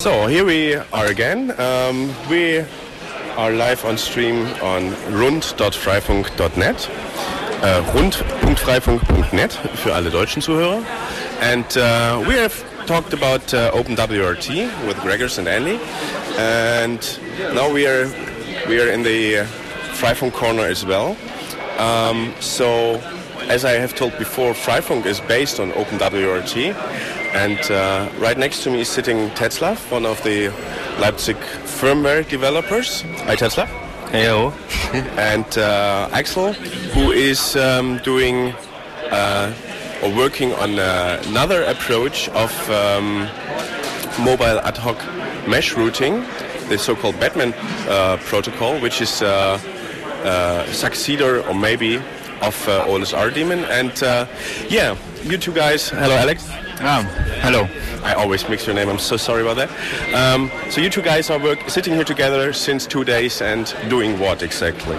So here we are again. We are live on stream on rund.freifunk.net. Rund.freifunk.net für alle deutschen Zuhörer. And we have talked about OpenWRT with Gregors and Andy. And now we are in the Freifunk corner as well. So as I have told before, Freifunk is based on OpenWRT. And right next to me is sitting Tetzlaff, one of the Leipzig firmware developers. Hi Tetzlaff. Hello. And Axel, who is doing or working on another approach of mobile ad hoc mesh routing, the so-called Batman protocol, which is successor or maybe of OLSR daemon. And yeah, you two guys. Hello, Alex. Hello. I always mix your name. I'm so sorry about that. So you two guys are sitting here together since 2 days and doing what exactly?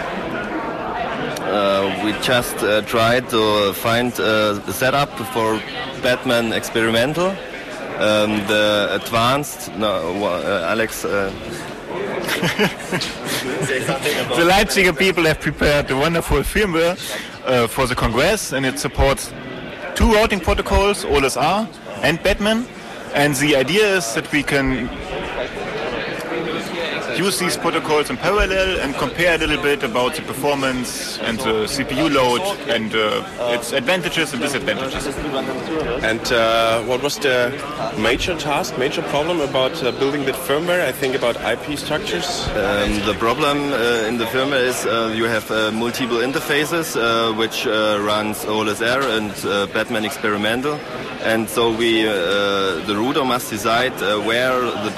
We just tried to find a setup for Batman Experimental. The advanced... Alex... The Leipziger people have prepared a wonderful firmware for the Congress, and it supports 2 routing protocols, OLSR and Batman. And the idea is that we can use these protocols in parallel and compare a little bit about the performance and the CPU load and its advantages and disadvantages. And what was the major problem about building that firmware? I think about IP structures. The problem in the firmware is you have multiple interfaces which runs OLSR and Batman Experimental. And so the router must decide where the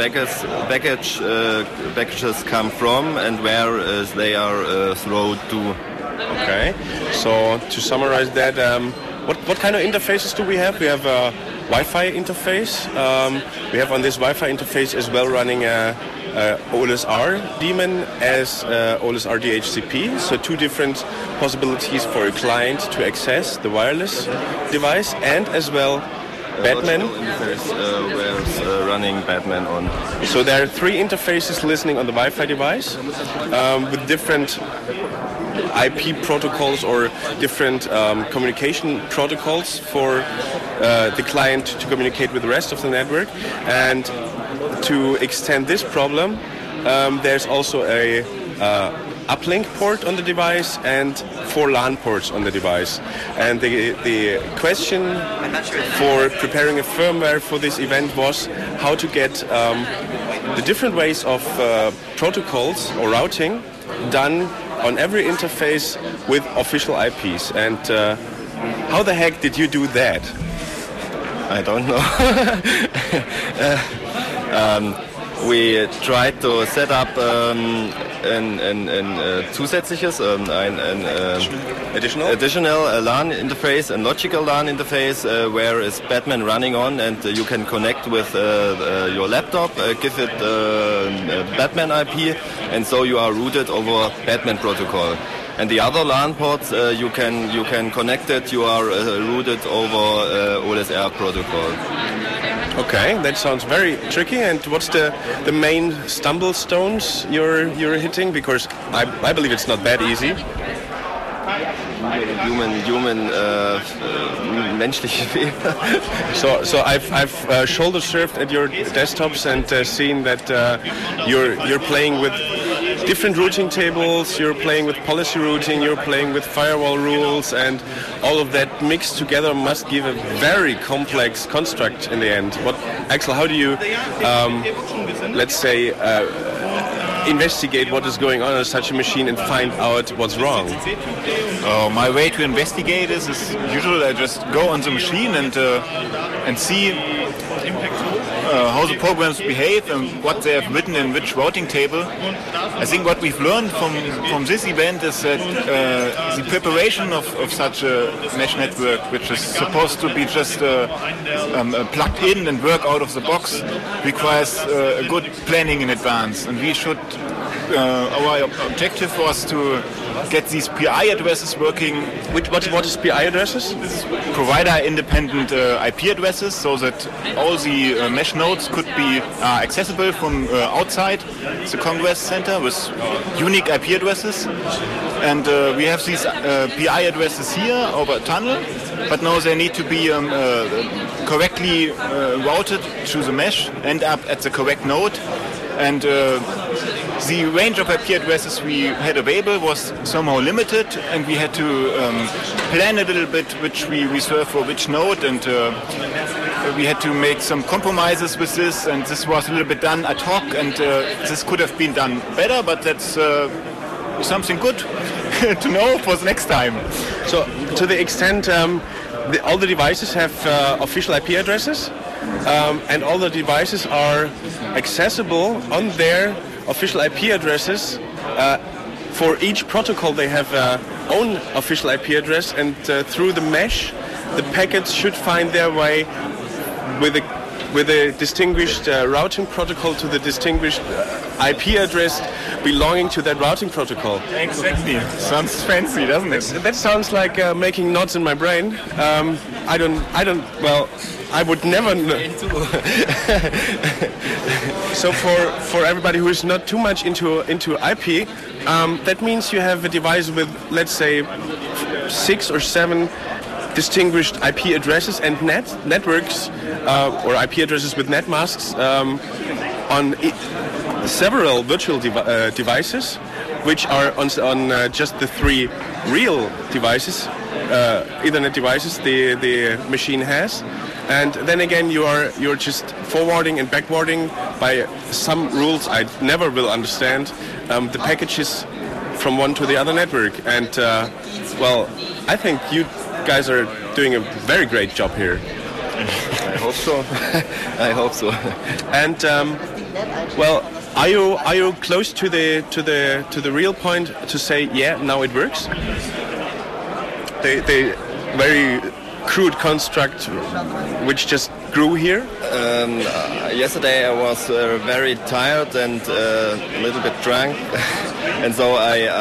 packages come from and where they are thrown to. Okay, so to summarize that, what kind of interfaces do we have? We have a Wi-Fi interface. We have on this Wi-Fi interface as well running a OLSR daemon as OLSR DHCP. So 2 different possibilities for a client to access the wireless device, and as well Batman. Where's running Batman on. So there are 3 interfaces listening on the Wi-Fi device with different IP protocols or different communication protocols for the client to communicate with the rest of the network. And to extend this problem, there's also a uplink port on the device and 4 LAN ports on the device. And the question for preparing a firmware for this event was how to get the different ways of protocols or routing done on every interface with official IPs. And how the heck did you do that? I don't know. We tried to set up ein zusätzliches, additional LAN interface, a logical LAN interface, where is Batman running on, and you can connect with your laptop, give it Batman IP, and so you are routed over Batman protocol. And the other LAN ports, you can connect it. You are routed over OLSR protocol. Okay, that sounds very tricky. And what's the main stumble stones you're hitting? Because I believe it's not that easy. Menschliche Fehler. So I've shoulder surfed at your desktops and seen that you're playing with different routing tables, you're playing with policy routing, you're playing with firewall rules, and all of that mixed together must give a very complex construct in the end. Axel, how do you, let's say, investigate what is going on such a machine and find out what's wrong? My way to investigate is usually I just go on the machine and see how the programs behave and what they have written in which routing table. I think what we've learned from this event is that the preparation of such a mesh network, which is supposed to be just plugged in and work out of the box, requires a good planning in advance, and we should our objective was to get these PI addresses working. What is PI addresses? Provider-independent IP addresses, so that all the mesh nodes could be accessible from outside the Congress Center with unique IP addresses. And we have these PI addresses here over a tunnel, but now they need to be correctly routed through the mesh, end up at the correct node. And the range of IP addresses we had available was somehow limited, and we had to plan a little bit which we reserve for which node, and we had to make some compromises with this, and this was a little bit done ad hoc, and this could have been done better, but that's something good to know for the next time. So, to the extent all the devices have official IP addresses, and all the devices are accessible on their official IP addresses. For each protocol they have own official IP address, and through the mesh the packets should find their way with a distinguished routing protocol to the distinguished IP address belonging to that routing protocol. Exactly. Sounds fancy, doesn't it? That sounds like making knots in my brain. I would never know. So for everybody who is not too much into IP, that means you have a device with, let's say, 6 or 7 distinguished IP addresses and networks, or IP addresses with net masks on several virtual devices, which are on just the 3 real devices, Ethernet devices the machine has. And then again, you're just forwarding and backwarding by some rules I never will understand the packages from one to the other network. And I think you guys are doing a very great job here. I hope so. I hope so. And are you close to the real point to say, yeah, now it works? The very crude construct which just grew here? Yesterday I was very tired and a little bit drunk, and so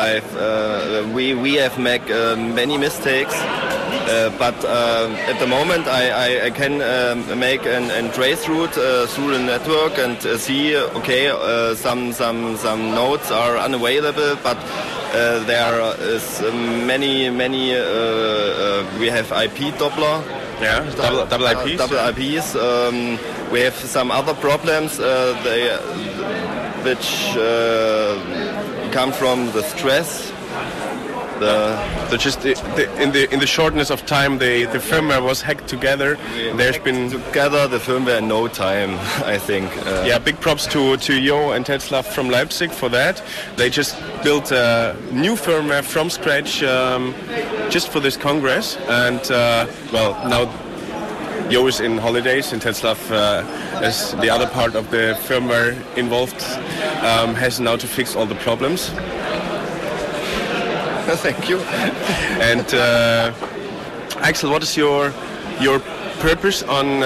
we have made many mistakes. But at the moment I can make a trace route through the network and see, okay, some nodes are unavailable, but there is many we have IP Doppler. Yeah, double IPs. Double IPs. We have some other problems which come from the stress. In the shortness of time, the firmware was hacked together. There's been together the firmware in no time, I think. Big props to Jo and Tetzlaff from Leipzig for that. They just built a new firmware from scratch just for this Congress, and now Jo is in holidays, and Tetzlaff, as the other part of the firmware involved, has now to fix all the problems. Thank you. And Axel, what is your purpose on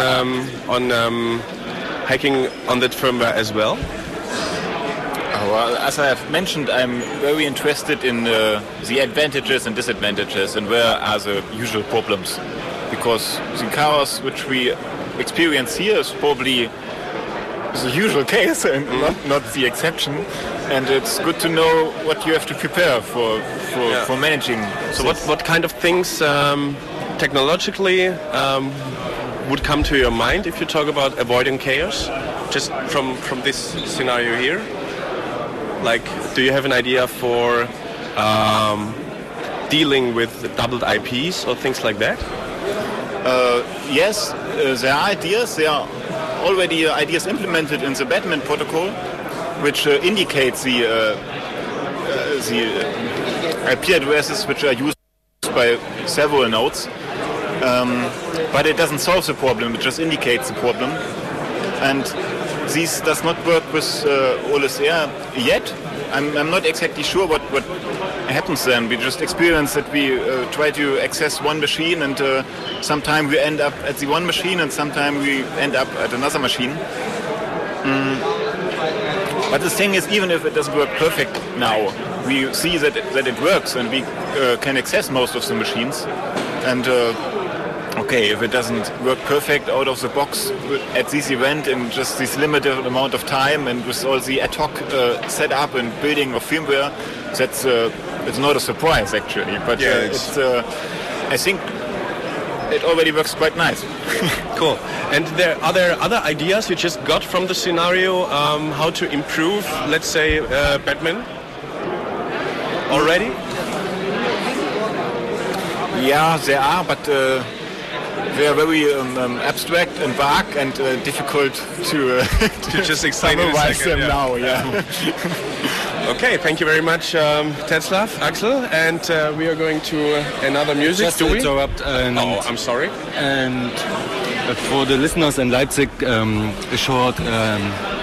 hacking on that firmware as well? Well, as I have mentioned, I'm very interested in the advantages and disadvantages and where are the usual problems. Because the chaos which we experience here is probably the usual case and not the exception. And it's good to know what you have to prepare for managing. So what kind of things technologically would come to your mind if you talk about avoiding chaos, just from this scenario here? Like, do you have an idea for dealing with doubled IPs or things like that? Yes, there are ideas. There are already ideas implemented in the Batman protocol, which indicates the IP addresses which are used by several nodes. But it doesn't solve the problem, it just indicates the problem. And this does not work with OLSR yet. I'm not exactly sure what happens then. We just experience that we try to access one machine, and sometime we end up at the one machine and sometime we end up at another machine. But the thing is, even if it doesn't work perfect now, we see that it works, and we can access most of the machines. And okay, if it doesn't work perfect out of the box at this event in just this limited amount of time and with all the ad hoc setup and building of firmware, that's it's not a surprise actually. But it's I think it already works quite nice. Cool. And are there other ideas you just got from the scenario how to improve, let's say, Batman already? Yeah, there are, but they are very abstract and vague and difficult to just explain summarize them now. Yeah. Okay, thank you very much, Tetzlaff, Axel, and we are going to another music. Just to interrupt. Oh, I'm sorry. And for the listeners in Leipzig, a short